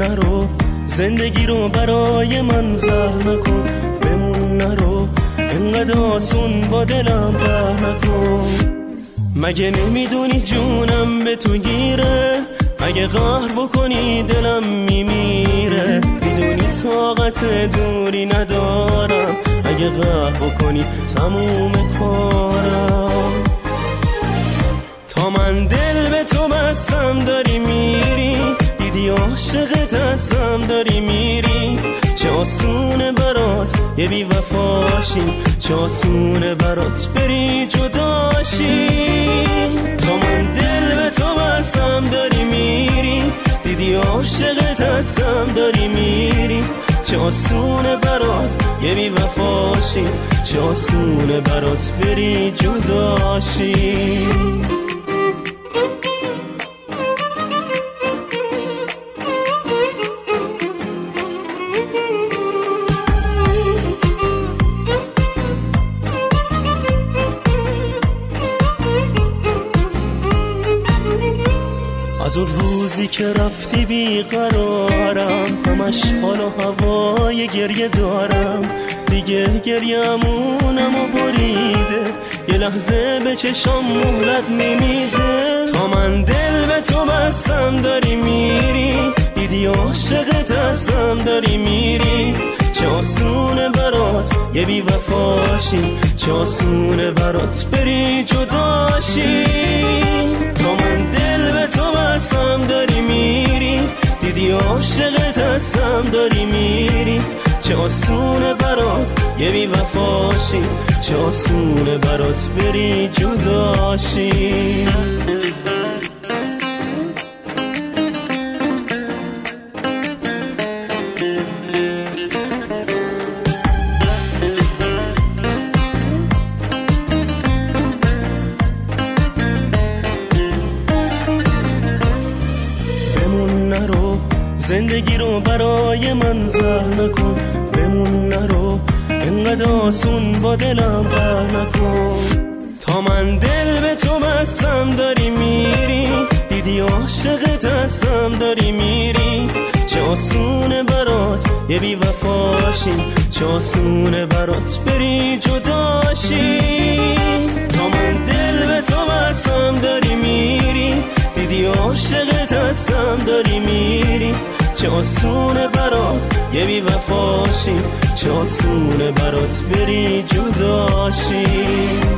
نرو، زندگی رو برای من زهر نکن. بمون نرو، انقدر آسون با دلم قهر نکن. مگه نمیدونی جونم به تو گیره؟ مگه قهر بکنی دلم میمیره؟ میدونی طاقت دوری ندارم، اگه قهر بکنی تموم کارم. تا من دل به تو بستم داری میری، دیدی عاشقت هستم داری میری. چه آسونه برات یه بی وفاشی، چه آسونه برات بری جداشی. تا من دل به تو بستم داری میری، دیدی عاشقت هستم داری میری. چه آسونه برات یه بی وفاشی، چه آسونه برات بری جداشی. از اون روزی که رفتی بیقرارم، همش حال و هوای گریه دارم. دیگه گریه‌مونم و بریده، یه لحظه به چشام مهلت نمیده. تا من دل به تو بستم داری میری، دیدی عاشقت هستم داری میری. چه آسونه برات یه بی وفاشی، چه آسونه برات بری جداشی. تا من دل به تو بستم داری میری، دیدی عاشقت هستم داری میری. چه آسونه برات یه بی وفاشی، چه آسونه برات بری جداشی. نرو، زندگی رو برای من زهر نکن. بمون نرو، انقدر آسون با دلم قهر نکن. تا من دل به تو بستم داری میری، دیدی عاشقت هستم داری میری. چه آسونه برات یه بی وفاشی، چه آسونه برات بری جداشی. تا من دل به تو بستم داری میری، دیدی عاشقت هستم داری میری. چه آسونه برات یه بی وفاشی، چه آسونه برات بری جداشی.